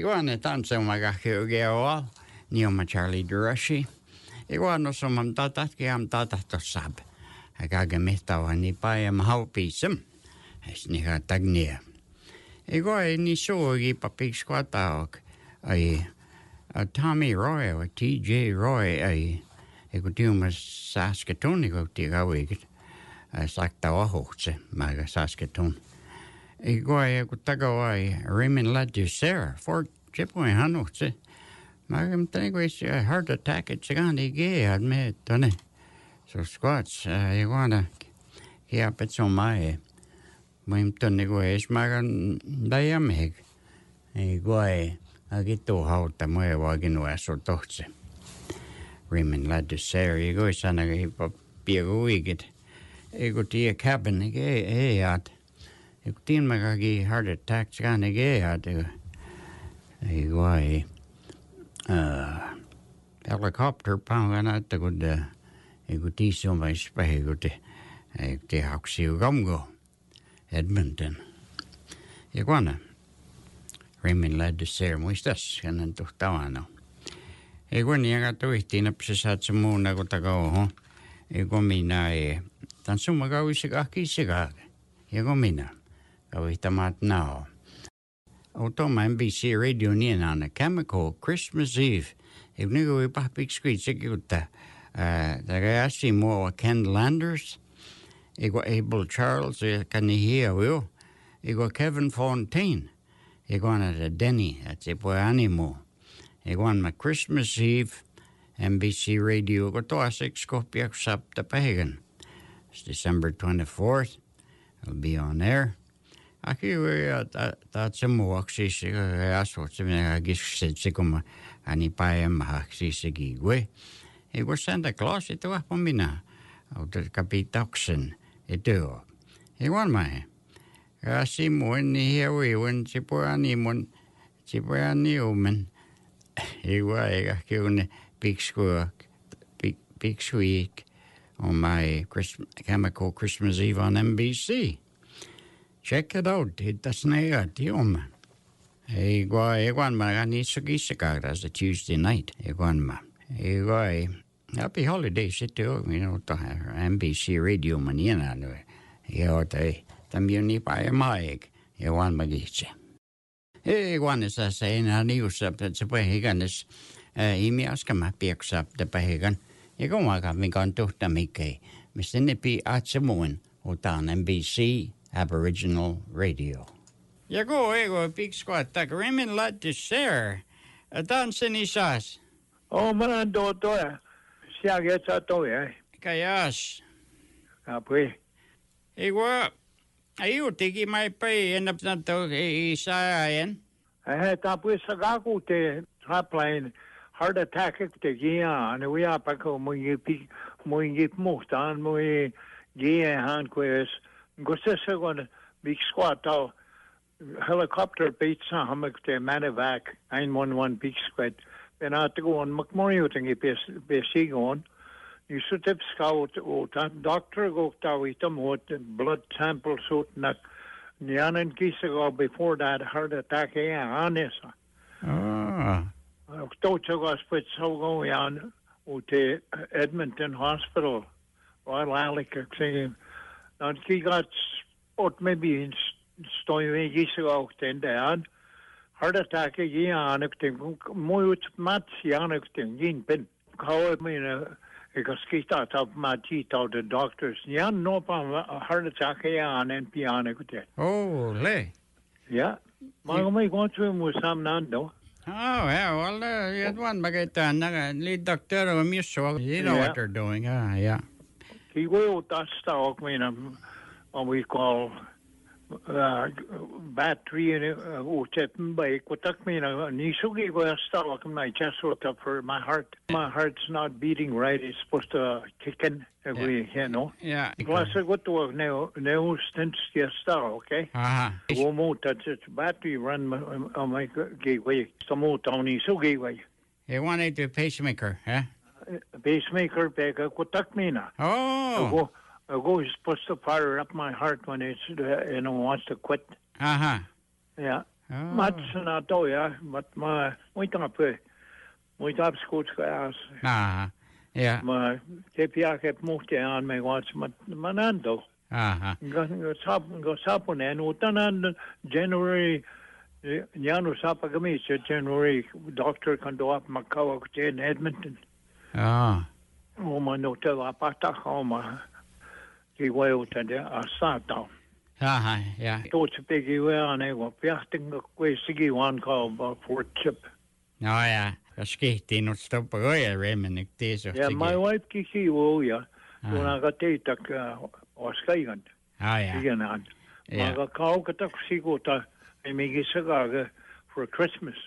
Iguana tansa magahiogeoa, nioma Charlie Durashi. Iguana somam tatat kiam tatat tosab. Agaga mehtawa ni paia mahaupism. Esniha tagnia. Igua ni sogi papik squataok. Tommy Roy or T.J. Roy ikutima Saskatoon ikutigawiget. Saktawa hoogse, maga Saskatoon. Igua kutagawai Raymond Ladusera for Chipway Hanukse. Magam Tanguis heart attack at Sagani Gay admit done. So squats, Iguana Kiapets on my Mimtonigues Magan Diameg. Igua Agito how the Moya Wagin was or Toxe. Raymond Ladusera, Igo Sanaga Piaguigit. Iguti a cabin at. Ikutin magagi heart attack gana at helicopter pangana at the good ikuti so my spy ikuti hoxi gumgo Edmonton. Iguana Raymond led the ceremony stas and then to Tawano. Iguan yaga to itin up sa muna ko tagaw igomina tansumagawi sigaki sigag igomina Mat now. Automa NBC Radio Nian on a chemical Christmas Eve. If Nigo Papik Squid Siguta, the Gayasi more Ken Landers, Ego Abel Charles, can you hear will? Ego Kevin Fontaine, Iguana the Denny, that's a boy animo. Iguan my Christmas Eve, NBC Radio, go to a 6 Scopiak Sap the Pagan. It's December 24th. I'll be on air. Aki that's a more sisi aso semina gisikuma ani paem sisi we. It was Santa Claus it was pomina. Out the capitoxen it do. He won my. Asi when here we when chipuani omen. He was a big squawk big squeak on my chemical Christmas Eve on NBC. Check it out. It doesn't hurt you. Eguan ma ganisagisigar as a Tuesday night. Eguan ma. Happy holidays it too. You know to NBC Radio manina. También pa maig. Eguan magiche. Eguan is a saying a news up that's a pagan is imiaskama picks up the pagan. Eguan having gone to Tamike. Mr. Nippy at Samoan Otan NBC. Aboriginal Radio. Ego, big squat, tak Raymond lad to share. A dancing isas. Oh, man, do, siya gets a to, Kayas. Apre. Ego, ayo, tiki my pay, end up not to isayan. I had tapos sa gaku te hotline heart attack te gia, and we are pako mo yip mohtan mo gia han quest. Gusto sa gonna big squad tao helicopter beats sa hamak te Manivac 911 big squad. Benatigo on McMurray utingi besigon. You should have scout o doctor go tawitam what blood sample suit na nianan kisago before that heart attack anesa. Tocho spit so go on te Edmonton Hospital. Royal Alec singing. And he got out maybe in stoy gisago ten dad. Heart attack again, moot mats yanik yin pin. How I mean, because he thought of my teeth out the doctors. Yan no heart attack again and piano. Oh, lay. Yeah. My going to him with some nando. Oh, yeah, well, you had one baguette, lead doctor of mutual. You know what they're doing, yeah. He will that stock, what we call battery and utepen by kutak nisugi go stock my chest up for my heart. My heart's not beating right. It's supposed to kick in every Yeah. Plus I go to a new stint stock, okay? Go more touch it battery run on my gateway. Some more towny so gateway. You wanted to pacemaker, huh? Pacemaker pega kutak Oh. I go is supposed to fire up my heart when it's wants to quit. Yeah. Matsana to ja, mat ma moet op schoot geas. Ja. Maar ik heb mocht aan mij wat maar ando. Go sapon en utan aan January Janu sapa gemis January doctor kan do op Macau in Edmonton. Maar no te la pata homa. Die wou te de asata. Ja. Tot biggie wel en ik op jachting kwestie one call for chip. Ja. Skihtiin nyt stoppa goja Raymond tiiso. Ja, my wife kiki wo ja. Toen ik het deed dat was kijken. Ja. Igen aan. Maar ik kan ook dat sigo dat en me gisaga for Christmas.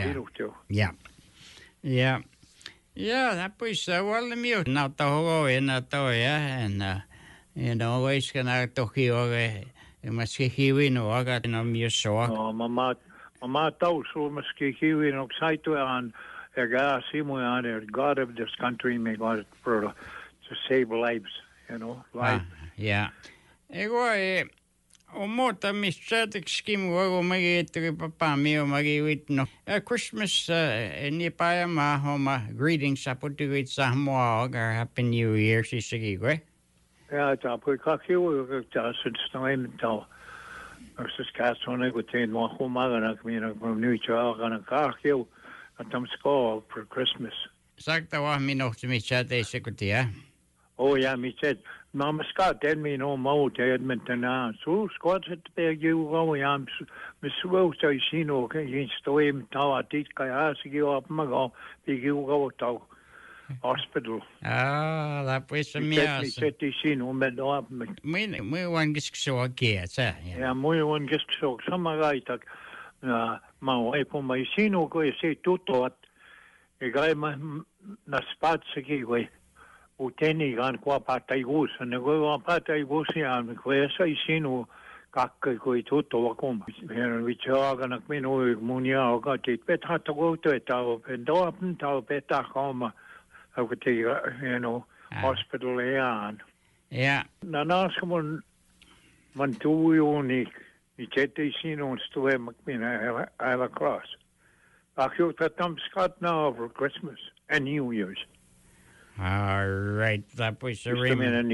Ja. Ja, dat is wel meer. Nou toch en dat ja en always kan er toch hier misschien hier nog gaat nog meer zo. Mama thuis zo misschien hier nog site aan gas aan God of this country may God for to save lives, Ja. Ik wou muuta mistä skim voiko mäki papa mio mäki wit no Christmas ni päivä homma greetings aputuit sa mua or happy new year sisiki kwe. Ja, ta pui kakiu ta sinstoim ta. Arsus kasone go teen mo humagana mina from New York and kakiu atam sko for Christmas. Sakta wa minuutti mistä teise kutia. Oh ja, me said, Mama Scott, then me no more to Edmonton now. So Scott said to beg you go, I'm Miss Rose, I see no, okay, you stay in Tower, this guy has to give up my go, big you go to hospital. That was a meal. Me said, you see no, but no up me. Me one gets so again, yeah, me one gets so, some guy took, my wife on my see no go, you say, tuto, a guy, na spots again, Uteni gan kwa pataigus ne go pataigus ya me kwesa isinu kakka ko ituto wakom her vichaga nak mino munia ga te peta to go to ta pendo apn ta peta koma akute hospital yan ja na nasmon man tu unik I chete isinu stoe makmina ala cross akyo tatam Scott now for Christmas and New Year's. All right, that was a Raymond.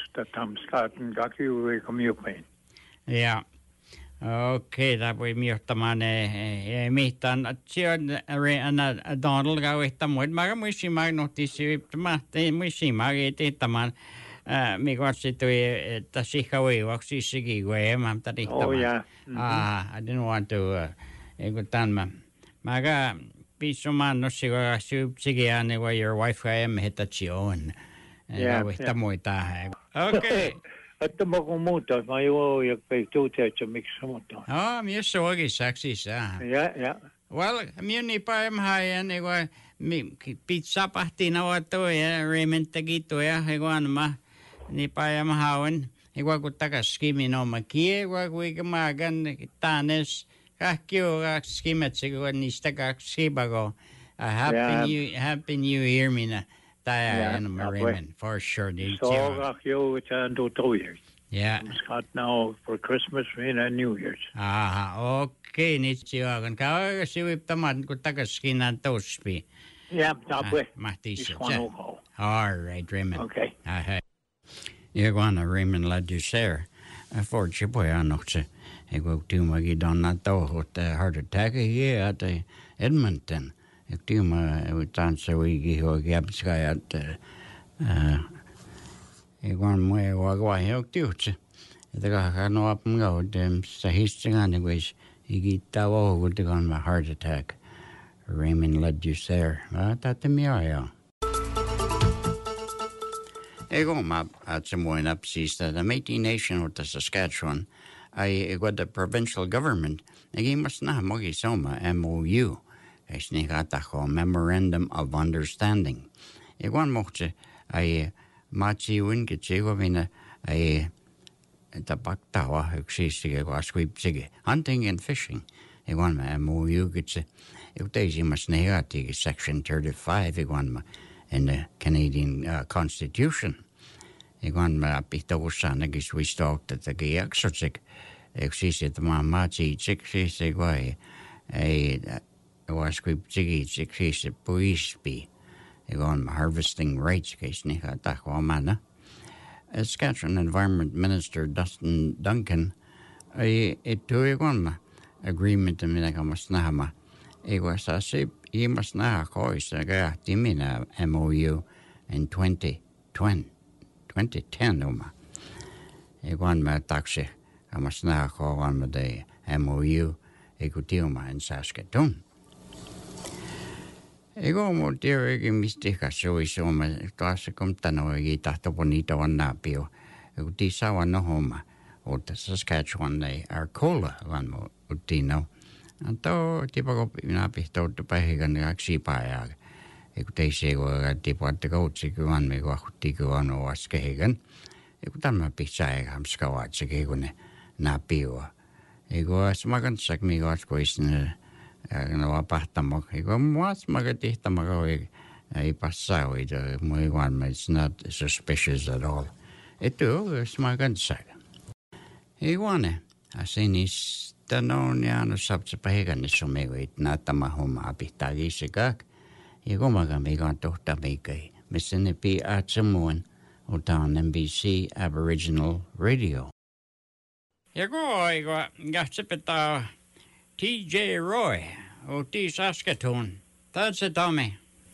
Ja. Okei, that was miehtämään mihtään. Siellä Donald kauheita muut. Mä muistin magnohtisi, muistin magnohtimaan. Mikä on sitten, että siihen voivaksi sikin, kun ei mä tahtimaan. Oh, yeah. I didn't want to, eikö tämän. Mä Pisoman no sigiä ne vai your wife am heta chion. Ja vihta muita. Okay. Että mä kun muuta, mä joo ja peittuutia, että miksi muuta. Mies se oikein saksissa. Ja. Well, minun nipäivä haen, niin kuin pizza pahtiin avattua ja Raymond teki tuo ja mä nipäivä hauen. Niin kuin takas skimin oma kie, kuin mä kan tännes. Kaikki on skimetsi, kun niistä kaksi skipago. Happy New Year, minä. Tämä on Raymond, for sure. So, kaikki on to 2 years. Yeah. Scott now for Christmas and New Year's. Okei, nyt sijoakan. Kauan siviptamaan, kun takas skinan tospi. Ja, tapue. Mahtiissa. All right, Raymond. Okay. Ja kun Raymond Ladducer, fortsätter annokse. Jeg går til mig i Donald Tohut, heart attack here at Edmonton. Jeg til mig utansa uigi og gabska at jeg går med og jeg til. Det kan nå op med og dem så histingan det was jeg gik der og det kan med heart attack. Raymond Ladducer. Hvad det mere ja. Jeg går med at som en up sidste the Métis Nation of the Saskatchewan. I got the provincial government. I must not mogi soma MOU. I snigataho Memorandum of Understanding. I want mochte I machi winkichigo vina I tabaktawa uksisige wasquipsige hunting and fishing. I want my MOU gitse. If daisy must negati section 35 I want in the Canadian Constitution. I want my pitosan agis we stalked at the exorcism. Existe tämä maatsi tseksisi vai ei waskriptigi tseksisi puispi. Eikä on harvesting rights case niitä tahkoamana. Saskatchewan Environment Minister Dustin Duncan ei tui kun agreement mitä kamas nähmä. Ei vasta se ilmas nähdä koissa käytti minä MOU in 2010 oma. Ei kun mä taksi kamas nähdä koon mä tei MOU ei kun tiuma in Saskatoon. Ei kun mun tiedä mistä kasvoisi oma taas kun tänne ei tahto niitä on napio. Ei kun tiisaa on no homma. Mutta Saskatchewan ei Arcola vaan utino. Anto tipako minä pihtouttu päihikan ja ksipaa. Eiku teisi kun tipatte koutsi kun me kohti kun on askehikan. Eiku tämä pihtää eikä hamskavatsi kun ne napio. Eiku smakansak mi koisne no pahtamok. Eiku muas maga tihtamaka ei passaa hoida. Moi vaan it's not suspicious at all. Etu smakansak. Ei vuone. Asenista on jäänyt sabtsa päihkannissa meivoit näyttämä hommaa pitää kiisikak. Ja kumakaan meikaan tohtaa meikai. Missä ne piaat samoin. Otaan NBC Aboriginal Radio. Ja koiko jahtsepetää TJ Roy. Oti Saskatoon. That's Tommy.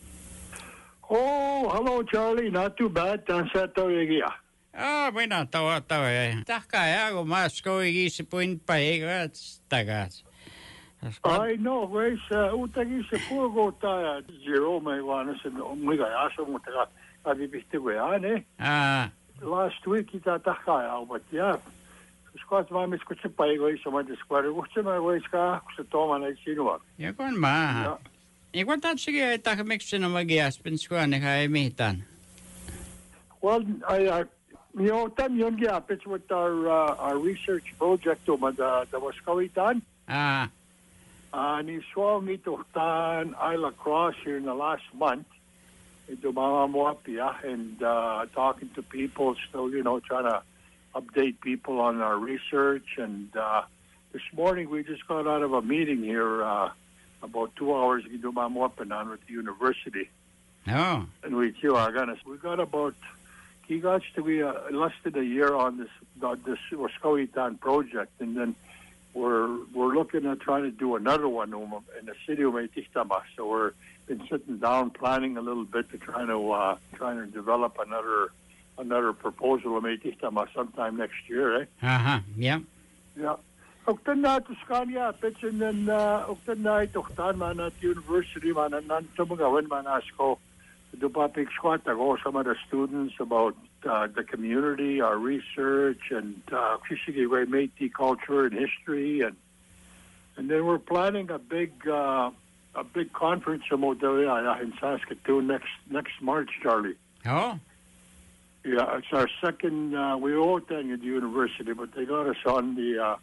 Oh, hello Charlie. Not too bad. Tässä toikia. Minä tawa. Tahkaa jääkö maskoi kiisi puint päiväts takas. Ai no, veis uutakin se purkouttaa ja zero me vaan se mikä asu, mutta kävi pihtikö ääne. Last week itä tahkaa jäävät ja skoat vaan mis kutse paikoissa, mä tiskuari kutse mä voiskaa, kun se Toman ei sinua. Ja kun mä. Ja kun tatsikin ei tahka miksi sinä magiaspin skuanikaan ei mitään. Well, tämän jonkin apits with our research project the Waskawitan. Niin suomi tuhtaan Isla Cross here in the last month. Ito mga muapia and talking to people, still, trying to update people on our research. And this morning we just got out of a meeting here about 2 hours ago on with the university. Oh. And we got about he got to be less than a year on this Waskawitan project, and then we're looking at trying to do another one in the city of Meitihtama. So we're been sitting down planning a little bit to trying to develop another proposal of Meitihtama sometime next year, eh? Yeah. Yeah. Oktan na to Scania pitch and then oktan na itohtan man at university man nan tumagawan man asko do papik squat go some of the students about the community, our research, and Kishigi Métis culture and history, and then we're planning a big conference in Saskatoon next March, Charlie. Oh. Yeah, it's our second. We were attending at the university, but they got us on the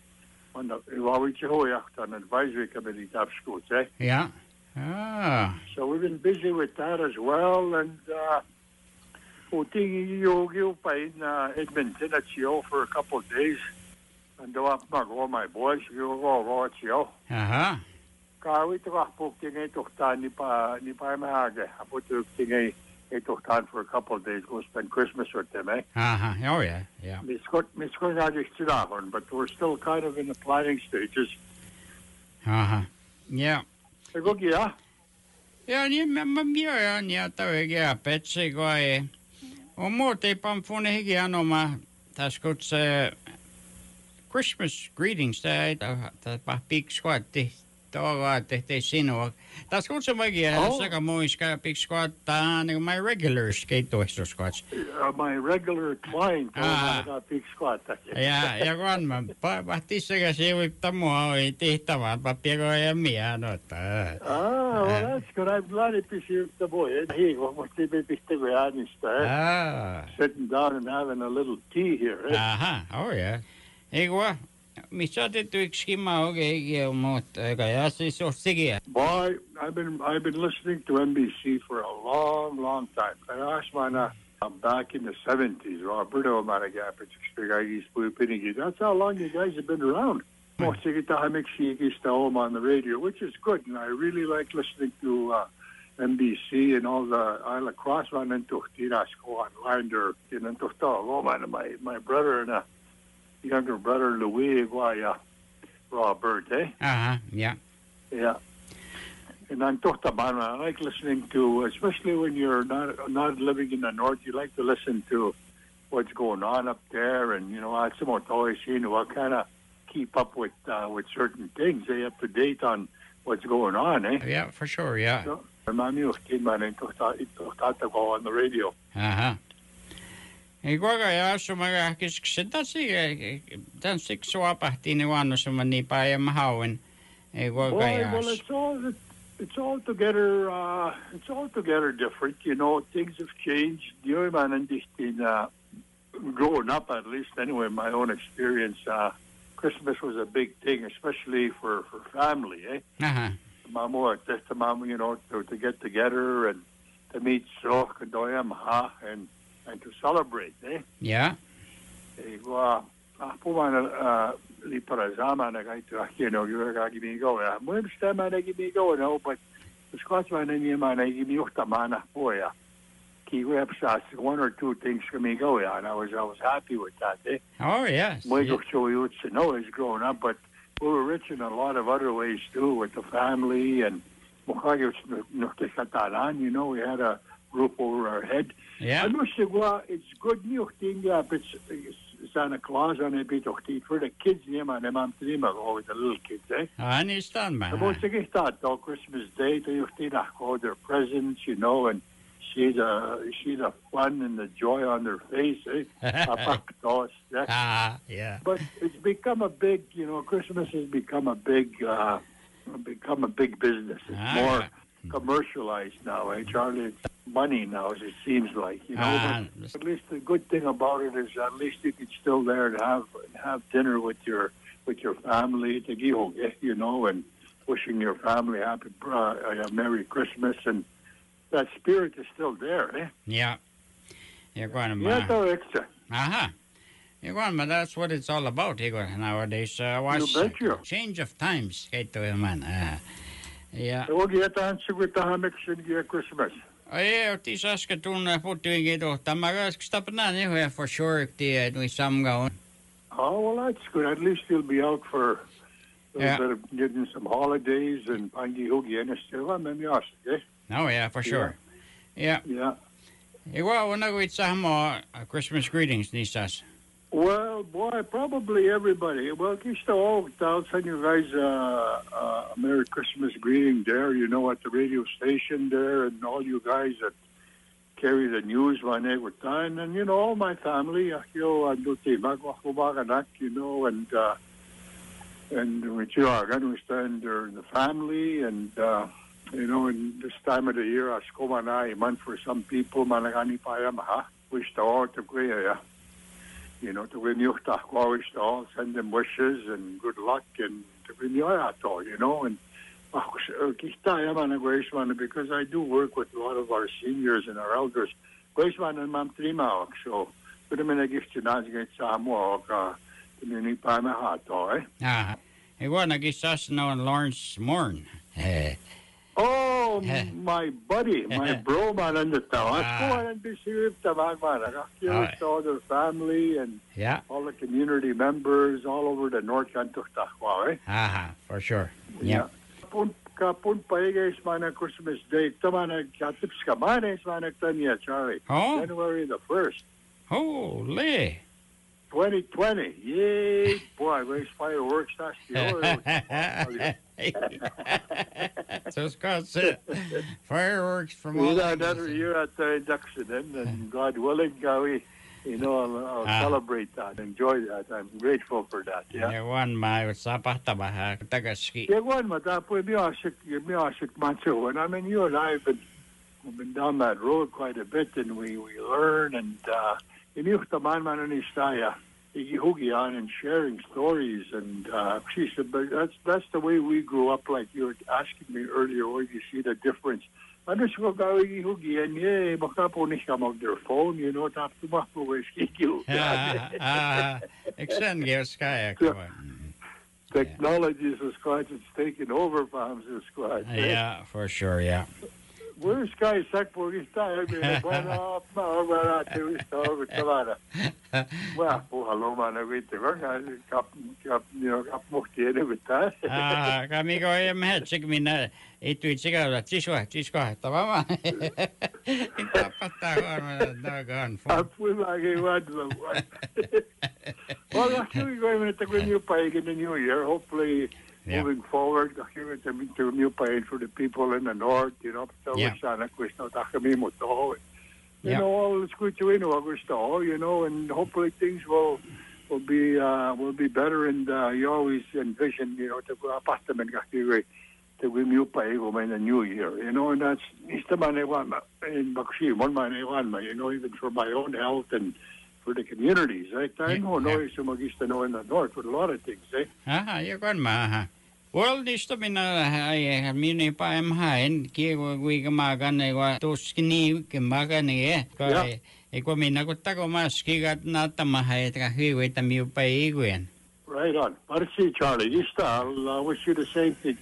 advisory committee of schools, eh? Yeah. So we've been busy with that as well, and you in Edmonton at Chio for a couple of days, and all my boys you go at Chio. Kawi to tingay tohtan ni pa mahage. Apo to tingay tohtan for a couple of days. Go spend Christmas with them, eh? Oh yeah. Miskot na but we're still kind of in the planning stages. Yeah. Ja niin mä mietin ja toikin petsi kai. On muuten pamfune hikian oma tässä kutse Christmas greetings tää big squad toga tehtiin sinua. Tässä kutse mäkin saka muiska big squad tää niin my regular skate squads. My regular client big squad. Ja kun mä pahtissakin siivittä mua ei tehtävää papiako ja mianota. Well, that's good. I'm glad it is the boy. He was sitting down and having a little tea here. Eh? Oh yeah. Eikö? Missä te yksi oikein mutta ja siis on sekin. Boy, I've been listening to NBC for a long time. I asked back in the 70s, Roberto Maragapich, that's how long you guys have been around. Most of home on the radio, which is good, and I really like listening to NBC and all the Isla Cross one and Tiras go online there. My brother and younger brother Louis Robert, eh? Yeah. Yeah. And I like listening to, especially when you're not living in the north, you like to listen to what's going on up there, and what kind of keep up with certain things. They up to date on what's going on, eh? Yeah, for sure, yeah. So, on the radio. Well, it's all together different. You know, things have changed. Growing up, at least anyway, my own experience, Christmas was a big thing, especially for family, eh? Mamo, to get together and to meet and to celebrate, eh? Yeah. One or two things and I was happy with that, eh? Oh, yes. Is growing up, but we were rich in a lot of other ways too, with the family, and we had a roof over our head. Yeah. It's good it's Santa Claus on it for the kids, with the little kids, eh? I understand, man. Christmas Day, their presents, and see the fun and the joy on their face, eh? Yeah. But it's become a big, Christmas has become a big business. It's more commercialized now, eh, Charlie? It's money now, as it seems like, But at least the good thing about it is at least you can still there to have dinner with your family, and wishing your family a Merry Christmas, and that spirit is still there, eh? Yeah. You're going to but that's what it's all about, Igor, nowadays. Change of times, yeah. Christmas. For sure, oh, well, that's good. At least you'll be out for a little bit of getting some holidays and Oh, yeah, for sure. Yeah. Christmas greetings, Nisas. Well, boy, probably everybody. Well, I'll send you guys a Merry Christmas greeting there, at the radio station there, and all you guys that carry the news one day with time, and, all my family, and with you, we stand there in the family, and, in this time of the year, for some people, wish to all to to win you, send them wishes and good luck, and to win you, and because I do work with a lot of our seniors and our elders. So, put them in a gift to Lawrence Morn. Oh, my buddy, my bro, man, and the all their family and all the community members all over the North Cantuchtahua, eh? For sure. Yeah. Christmas Day. Charlie. Oh? January the 1st. Holy. 2020. Yay. Boy, raise fireworks. That's the So it's got fireworks from all another year at the induction, and God willing, I'll celebrate that, enjoy that. I'm grateful for that. Yeah. One tagaski. And I mean, you and I have been down that road quite a bit, and we learn, and and sharing stories, and that's the way we grew up. Like you were asking me earlier, where you see the difference Ano siya gawin ihugian niya, baka po niya siya their phone, tapos tumakbo ko schedule. Extend gears kaya So, ko. technology is a squad that's taken over farms of squad. Yeah, for sure, yeah. Where's Sky Sackboard is time? Bueno, well, hello, man. I wait to work. Kap muhti with that. Kami ko yung mahetsik mina ituit sigaw tisko tama ma. Ipapatawa mo dagan phone. Apoy lagi wad lang. Well, actually, going to take a new pie in the new year. Hopefully, moving forward, going to new pie for the people in the north. So we're trying to push now. Kami mo to. All it's good to and hopefully things will be better. And you always envision, to go apartment to win new pay in the new year. And that's the man I want in Bakshi, one man I want, even for my own health and for the communities. I know so magista in the north with a lot of things. You got ma. Well, this to be na mini pa am hain ki we kamagan wa to skini kamagan ko ko mina ko ta ko mas ki gat na tamahay ta hiwe ta mi pa igwen. Right on. Merci, Charlie. I wish you the same thing,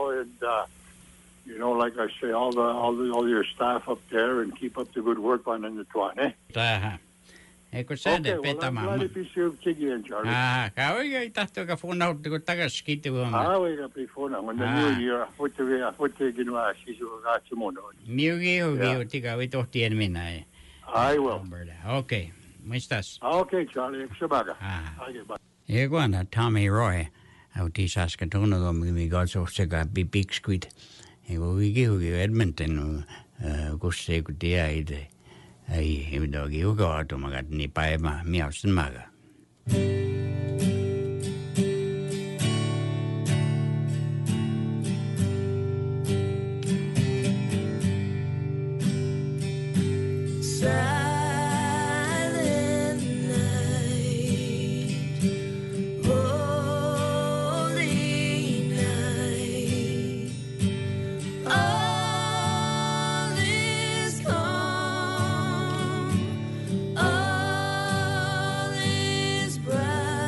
and like I say, all your staff up there, and keep up the good work on in the Tuan, Eko sade peta mama. I'm glad to see you again, Charlie. Kawai ay tahto ka phone out ko taga skito mo. We got before now. When the new year, what ginawa siya ka sumunod. Miugi tiga ito tien mina. I will. Okay. Muistas. Okay, Charlie. Sabaga. Okay, bye. Iguana Tommy Roy out in Saskatoon go mi also sega big squid. Ego wigi Edmonton go se ku dia ide. Ai do gi go to magat ni pae ma mi ausen maga. All is bright.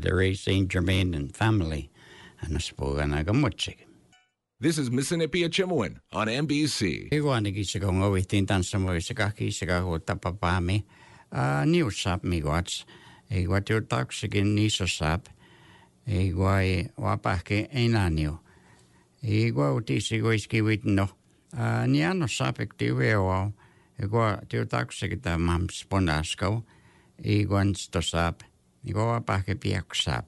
the Ray St. Germain and family. Anaspogan aika mutsik. This is Mississippi Chimwin on NBC. Iguanakin se kun ovittiin tanssamoissa kahkissa kahutta papaami. Niussap miguats. Igua tiu taksikin niisosap. Igua vapahke enaniu. Igua utisi kuiskivit no. Nianosapik tiu veo. Igua tiu taksikin tämän sponaskau. Iguan stosap. Igua vapahke piaksap.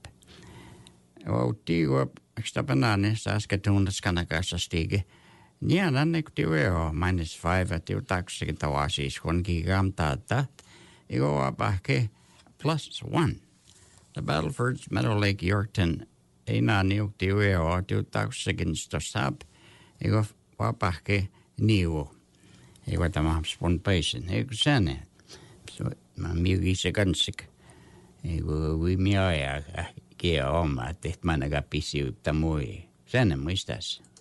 Igua Ekstra banane äsken tunnet kanakassa stiige. Niän annekti veo -5 tiu taksikin tavaa siis kun gigamtaa taht. Igo vapahke +1. The Battlefords Meadow Lake Yorkton ei naa niukti veo tiu taksikin stosap. Igo vapahke niu. Igo tämä spon paisin. Igo sänne. Mä miukin se kansik. Igo viimiä ajan. Kia oma, että mä ainakaan pisi yhtä mui. Sen muistas.